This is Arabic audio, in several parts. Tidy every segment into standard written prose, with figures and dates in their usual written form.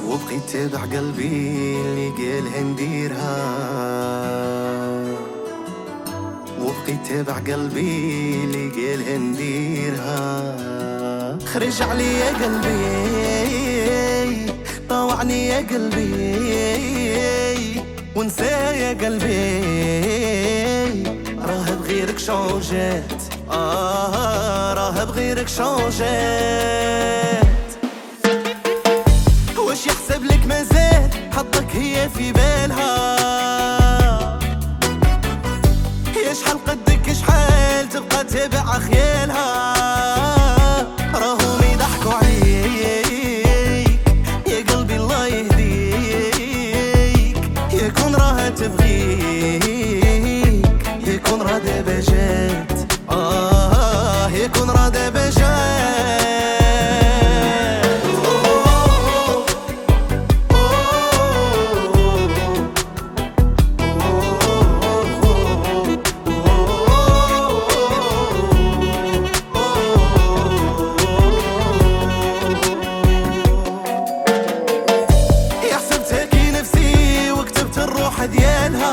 وبقيت تابع قلبي اللي قالها نديرها، وبقيت تابع قلبي اللي قالها نديرها. خرج عليا قلبي طوعني يا قلبي ونسى يا قلبي، راه بغيرك شونجات، راه بغيرك شونجات. واش يحسب لك مازال حطك هي في بالها؟ يا شحال قدك شحال تبقى تابع خيالها؟ راهم يضحكوا عليك يا قلبي الله يهديك، يكون راها تبغيك، يكون راه دابا جات، يكون راه دابا جات. ديالها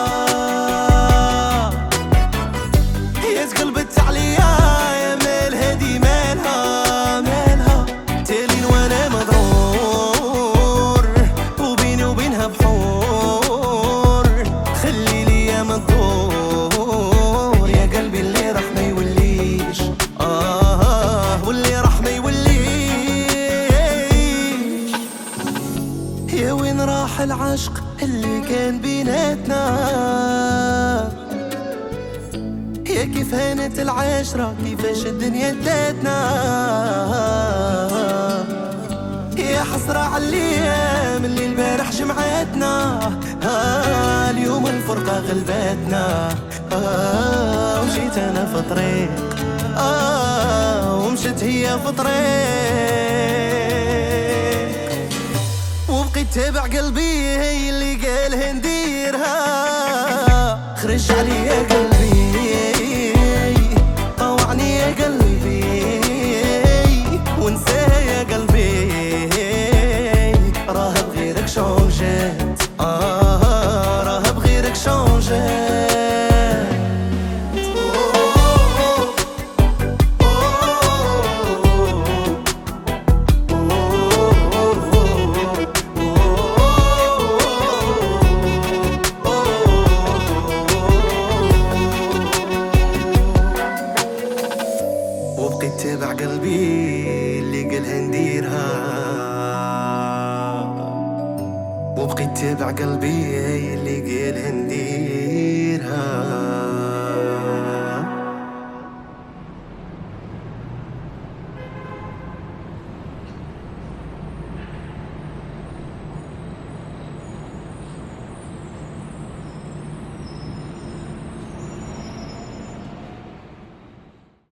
هي تقلبت عليا يا مالها دي مالها، مالها تالين وانا مضرور وبيني وبينها بحور، خلي ليا ما تدور يا قلبي اللي راح ما يوليش، واللي راح ما يوليش. يا وين راح العشق اللي كان بيناتنا؟ يا كيف هانت العشرة كيفاش الدنيا ادتنا؟ يا حسرة عالأيام اللي البارح جمعتنا، اليوم الفرقة غلبتنا. وجيت انا في طريق ومشت هي في طريق، وبقيت تابع قلبي هي اللي قالها نديرها. خرج عليا قلبي طوعني يا قلبي ونساه يا قلبي، راه بغيرك شونجات، راه بغيرك شونجات. وبقيت تابع قلبي اللي قالها نديرها، وبقيت تابع قلبي اللي قالها نديرها.